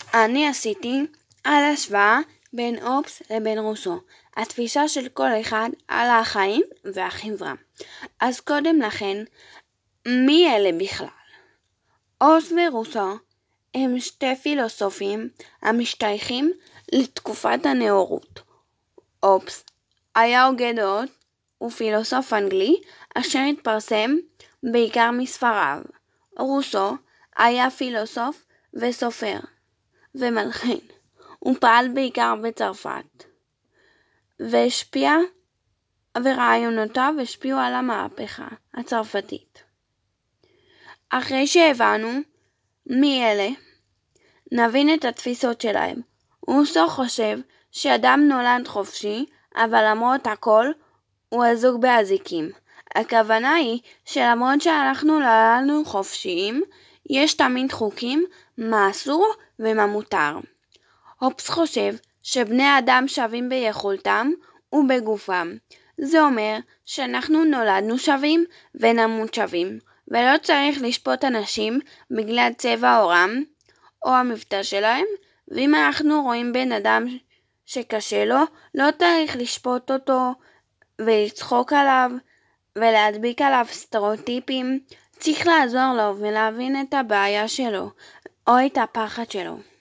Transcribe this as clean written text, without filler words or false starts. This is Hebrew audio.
אני עשיתי על השוואה בין אובס לבין רוסו, התפיסה של כל אחד על החיים והחברה. אז קודם לכן, מי אלה בכלל? אובס ורוסו הם שתי פילוסופים המשתייכים לתקופת הנאורות. אובס היה הוגה דעות ופילוסוף אנגלי אשר התפרסם בעיקר מספריו. רוסו היה פילוסוף וסופר ומלחין. הוא פעל בעיקר בצרפת ורעיונותיו השפיעו על המהפכה הצרפתית. אחרי שהבנו מי אלה, נבין את התפיסות שלהם. רוסו חושב שאדם נולד חופשי, אבל למרות הכל הוא אזוק באזיקים. הכוונה היא שלמרות שאנחנו נולדנו חופשיים, יש תמיד חוקים מה אסור ומה מותר. אובס חושב שבני אדם שווים ביכולתם ובגופם. זה אומר שאנחנו נולדנו שווים ונמות שווים, ולא צריך לשפוט אנשים בגלל צבע עורם או המבטא שלהם, ואם אנחנו רואים בן אדם שקשה לו, לא צריך לשפוט אותו ולצחוק עליו ולהדביק עליו סטריאוטיפים. צריך לעזור לו ולהבין את הבעיה שלו או את הפחד שלו.